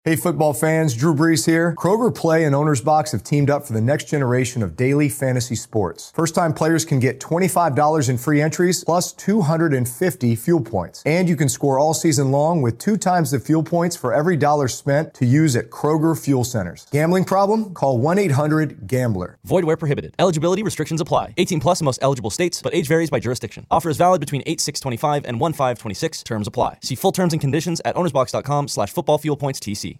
Hey football fans, Drew Brees here. Kroger Play and Owner's Box have teamed up for the next generation of daily fantasy sports. First-time players can get $25 in free entries plus 250 fuel points. And you can score all season long with 2 times the fuel points for every dollar spent to use at Kroger Fuel Centers. Gambling problem? Call 1-800-GAMBLER. Void where prohibited. Eligibility restrictions apply. 18 plus in most eligible states, but age varies by jurisdiction. Offer is valid between 8/6/25 and 1/5/26. Terms apply. See full terms and conditions at ownersbox.com/footballfuelpointstc.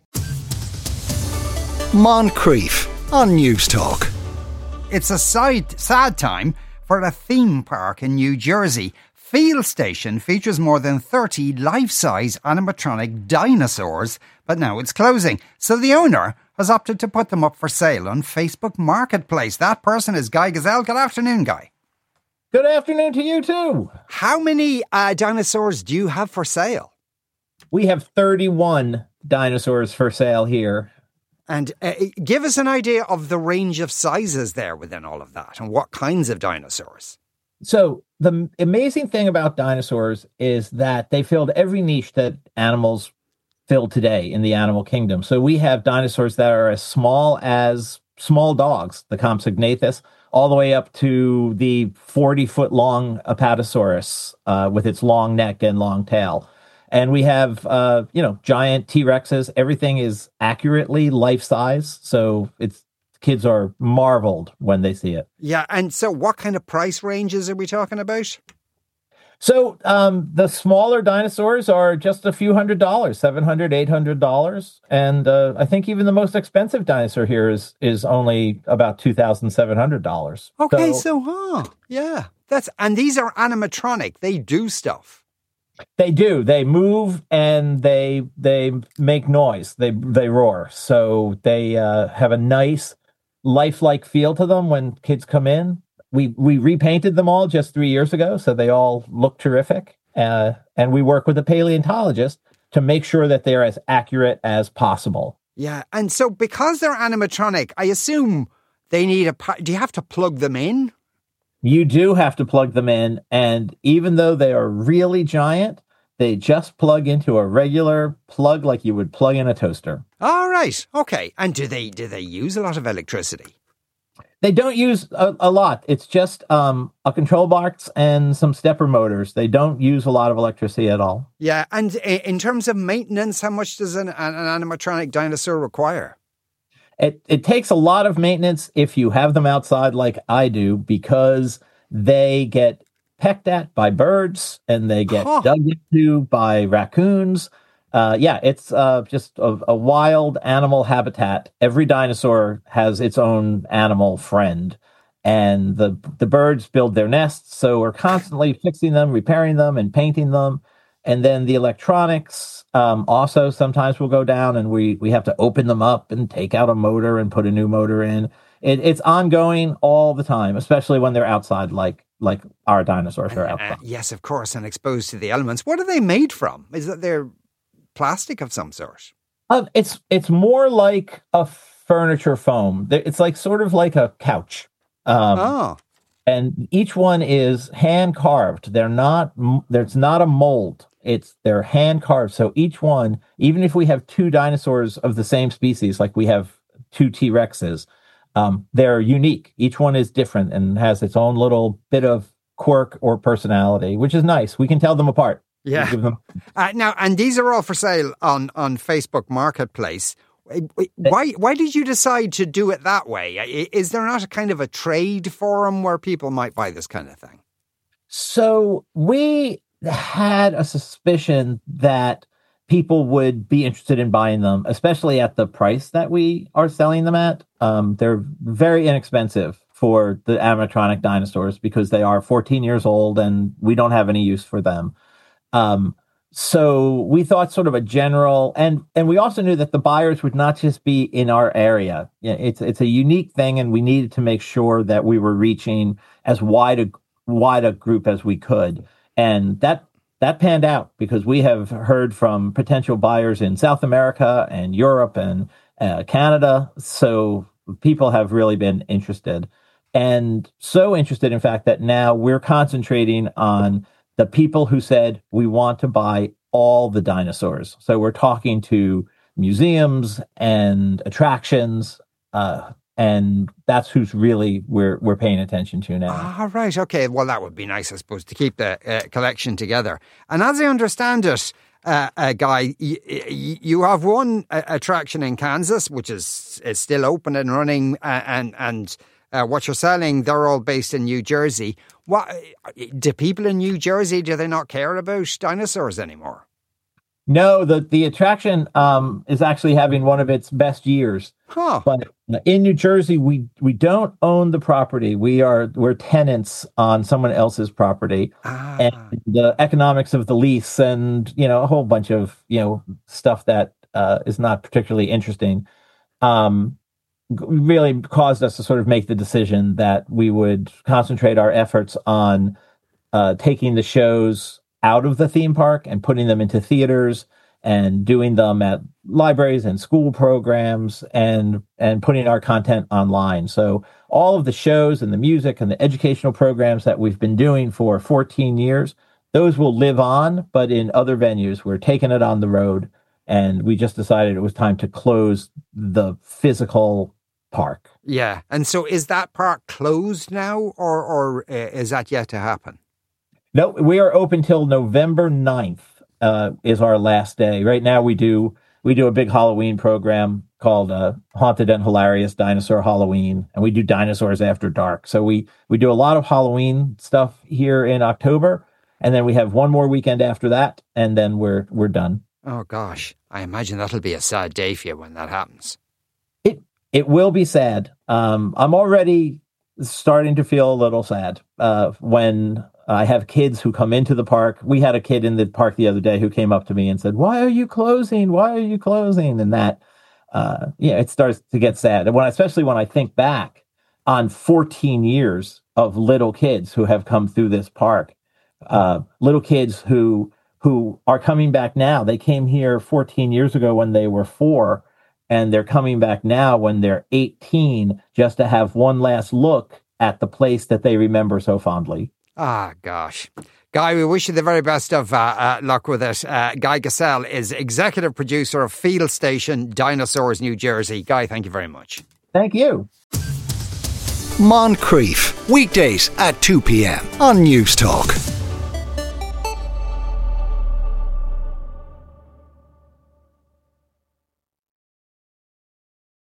Moncrief on News Talk. It's a sad time for a theme park in New Jersey. Field Station features more than 30 life-size animatronic dinosaurs, but now it's closing. So the owner has opted to put them up for sale on Facebook Marketplace. That person is Guy Gazelle. Good afternoon, Guy. Good afternoon to you too. How many dinosaurs do you have for sale? We have 31 dinosaurs for sale here. And give us an idea of the range of sizes there within all of that and what kinds of dinosaurs. So the amazing thing about dinosaurs is that they filled every niche that animals fill today in the animal kingdom. So we have dinosaurs that are as small dogs, the Compsognathus, all the way up to the 40-foot long Apatosaurus with its long neck and long tail. And we have, giant T-Rexes. Everything is accurately life-size. So kids are marveled when they see it. Yeah. And so what kind of price ranges are we talking about? So the smaller dinosaurs are just a few $100s, $700, $800. And I think even the most expensive dinosaur here is only about $2,700. Okay. Yeah. And these are animatronic. They do stuff. They do. They move and they make noise. They roar. So they have a nice lifelike feel to them when kids come in. We repainted them all just 3 years ago, so they all look terrific. And we work with a paleontologist to make sure that they're as accurate as possible. Yeah. And so because they're animatronic, I assume they need do you have to plug them in? You do have to plug them in, and even though they are really giant, they just plug into a regular plug like you would plug in a toaster. All right. Okay. And do they use a lot of electricity? They don't use a lot. It's just a control box and some stepper motors. They don't use a lot of electricity at all. Yeah. And in terms of maintenance, how much does an animatronic dinosaur require? It takes a lot of maintenance if you have them outside like I do, because they get pecked at by birds and they get dug into by raccoons. It's just a wild animal habitat. Every dinosaur has its own animal friend, and the birds build their nests. So we're constantly fixing them, repairing them, and painting them. And then the electronics also sometimes will go down, and we have to open them up and take out a motor and put a new motor in. It's ongoing all the time, especially when they're outside, like our dinosaurs are outside. Yes, of course, and exposed to the elements. What are they made from? Is that they're plastic of some sort? It's more like a furniture foam. It's like sort of like a couch. And each one is hand carved. There's not a mold. They're hand carved. So each one, even if we have 2 dinosaurs of the same species, like we have 2 T-Rexes, they're unique. Each one is different and has its own little bit of quirk or personality, which is nice. We can tell them apart. Yeah. Now, and these are all for sale on Facebook Marketplace. Why did you decide to do it that way? Is there not a kind of a trade forum where people might buy this kind of thing? So we had a suspicion that people would be interested in buying them, especially at the price that we are selling them at. They're very inexpensive for the animatronic dinosaurs because they are 14 years old and we don't have any use for them. So we thought sort of a general, and we also knew that the buyers would not just be in our area. It's a unique thing, and we needed to make sure that we were reaching as wide a group as we could. And that panned out because we have heard from potential buyers in South America and Europe and Canada. So people have really been interested, and so interested, in fact, that now we're concentrating on the people who said we want to buy all the dinosaurs. So we're talking to museums and attractions. And that's who's really we're paying attention to now. Ah, right. Okay. Well, that would be nice, I suppose, to keep the collection together. And as I understand it, Guy, you have one attraction in Kansas, which is still open and running, and what you're selling, they're all based in New Jersey. What do people in New Jersey, do they not care about dinosaurs anymore? No, the attraction is actually having one of its best years. Huh. But in New Jersey, we don't own the property. We're tenants on someone else's property, and the economics of the lease and a whole bunch of stuff that is not particularly interesting really caused us to sort of make the decision that we would concentrate our efforts on taking the shows out of the theme park and putting them into theaters and doing them at libraries and school programs and putting our content online. So all of the shows and the music and the educational programs that we've been doing for 14 years, those will live on, but in other venues. We're taking it on the road, and we just decided it was time to close the physical park. Yeah. And so is that park closed now, or is that yet to happen? No, we are open till November 9th is our last day. Right now we do a big Halloween program called Haunted and Hilarious Dinosaur Halloween, and we do Dinosaurs After Dark. So we do a lot of Halloween stuff here in October, and then we have one more weekend after that, and then we're done. Oh gosh, I imagine that'll be a sad day for you when that happens. It will be sad. I'm already starting to feel a little sad when I have kids who come into the park. We had a kid in the park the other day who came up to me and said, "Why are you closing? Why are you closing?" And that, it starts to get sad. And especially when I think back on 14 years of little kids who have come through this park, little kids who are coming back now. They came here 14 years ago when they were 4, and they're coming back now when they're 18 just to have one last look at the place that they remember so fondly. Ah, gosh. Guy, we wish you the very best of luck with it. Guy Gassel is executive producer of Field Station Dinosaurs New Jersey. Guy, thank you very much. Thank you. Moncrief, weekdays at 2 p.m. on News Talk.